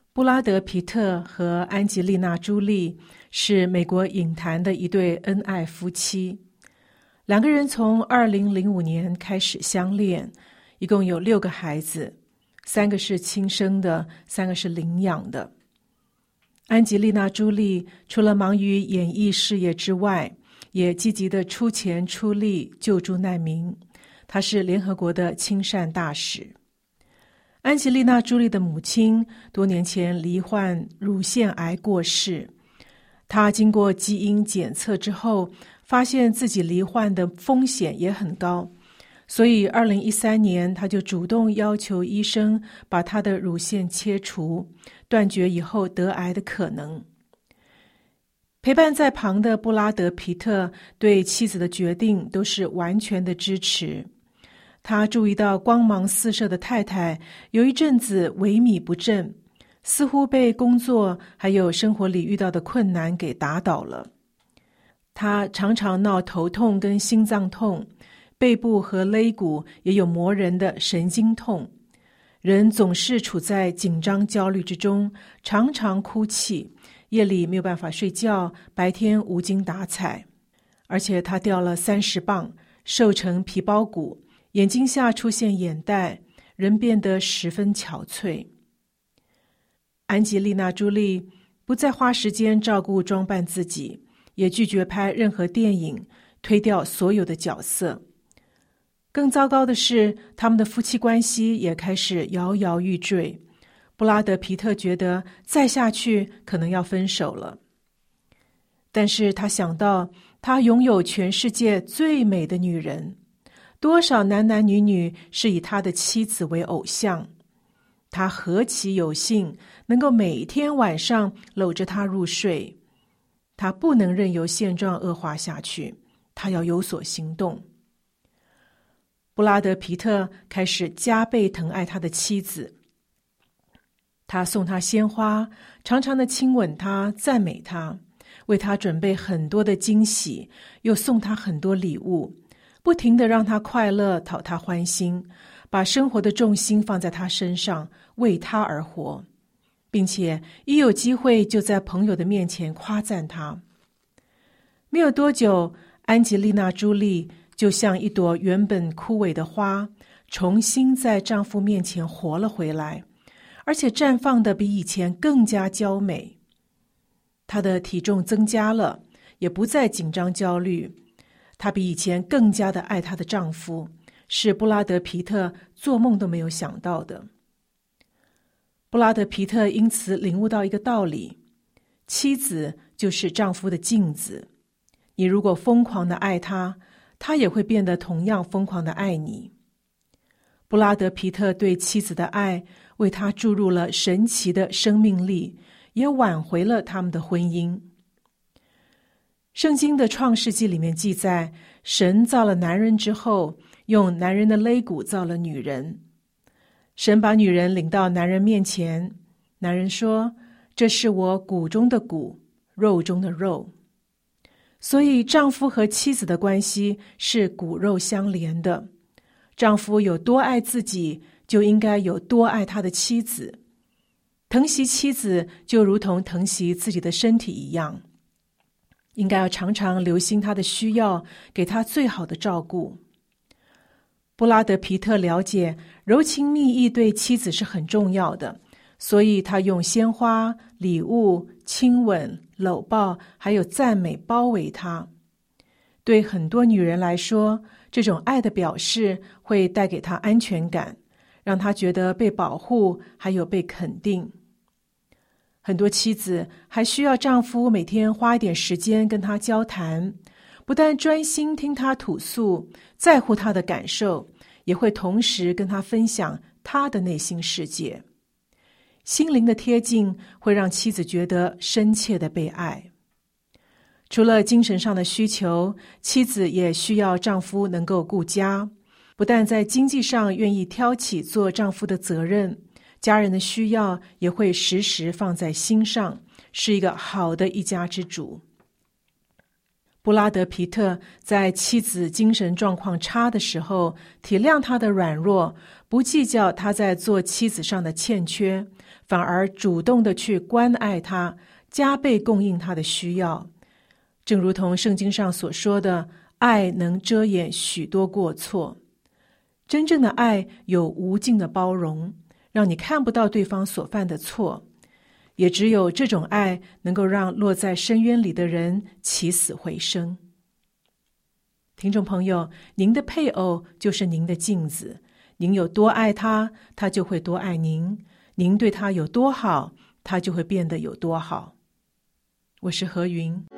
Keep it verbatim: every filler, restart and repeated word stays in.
布拉德·皮特和安吉丽娜·朱莉是美国影坛的一对恩爱夫妻。两个人从二零零五年开始相恋，一共有六个孩子，三个是亲生的，三个是领养的。安吉丽娜·朱莉除了忙于演艺事业之外，也积极地出钱出力救助难民。她是联合国的亲善大使。安吉丽娜·朱莉的母亲多年前罹患乳腺癌过世，她经过基因检测之后，发现自己罹患的风险也很高，所以二零一三年她就主动要求医生把她的乳腺切除，断绝以后得癌的可能。陪伴在旁的布拉德·皮特对妻子的决定都是完全的支持。他注意到光芒四射的太太有一阵子萎靡不振，似乎被工作还有生活里遇到的困难给打倒了。他常常闹头痛跟心脏痛，背部和肋骨也有磨人的神经痛，人总是处在紧张焦虑之中，常常哭泣，夜里没有办法睡觉，白天无精打采。而且他掉了三十磅，瘦成皮包骨，眼睛下出现眼袋，人变得十分憔悴。安吉丽娜·朱莉不再花时间照顾装扮自己，也拒绝拍任何电影，推掉所有的角色。更糟糕的是，他们的夫妻关系也开始摇摇欲坠。布拉德·皮特觉得再下去可能要分手了。但是他想到，他拥有全世界最美的女人，多少男男女女是以他的妻子为偶像，他何其有幸能够每天晚上搂着她入睡。他不能任由现状恶化下去，他要有所行动。布拉德·皮特开始加倍疼爱他的妻子，他送她鲜花，常常的亲吻她，赞美她，为她准备很多的惊喜，又送她很多礼物，不停地让她快乐，讨她欢心，把生活的重心放在她身上，为她而活，并且一有机会就在朋友的面前夸赞她。没有多久，安吉丽娜·朱莉就像一朵原本枯萎的花，重新在丈夫面前活了回来，而且绽放得比以前更加娇美。她的体重增加了，也不再紧张焦虑。她比以前更加的爱她的丈夫，是布拉德·皮特做梦都没有想到的。布拉德·皮特因此领悟到一个道理：妻子就是丈夫的镜子。你如果疯狂的爱他，他也会变得同样疯狂的爱你。布拉德·皮特对妻子的爱为他注入了神奇的生命力，也挽回了他们的婚姻。圣经的创世纪里面记载，神造了男人之后，用男人的肋骨造了女人。神把女人领到男人面前，男人说：“这是我骨中的骨，肉中的肉。”所以丈夫和妻子的关系是骨肉相连的。丈夫有多爱自己，就应该有多爱他的妻子。疼惜妻子就如同疼惜自己的身体一样，应该要常常留心她的需要，给她最好的照顾。布拉德·皮特了解柔情蜜意对妻子是很重要的，所以他用鲜花、礼物、亲吻、搂抱还有赞美包围她。对很多女人来说，这种爱的表示会带给她安全感，让她觉得被保护还有被肯定。很多妻子还需要丈夫每天花一点时间跟她交谈，不但专心听她吐诉，在乎她的感受，也会同时跟她分享她的内心世界。心灵的贴近会让妻子觉得深切的被爱。除了精神上的需求，妻子也需要丈夫能够顾家，不但在经济上愿意挑起做丈夫的责任，家人的需要也会时时放在心上，是一个好的一家之主。布拉德·皮特在妻子精神状况差的时候，体谅她的软弱，不计较她在做妻子上的欠缺， 反而主动的去关爱他，加倍供应他的需要。正如同圣经上所说的，爱能遮掩许多过错。真正的爱有无尽的包容，让你看不到对方所犯的错。也只有这种爱能够让落在深渊里的人起死回生。听众朋友，您的配偶就是您的镜子，您有多爱他，他就会多爱您；您对他有多好，他就会变得有多好。我是何云。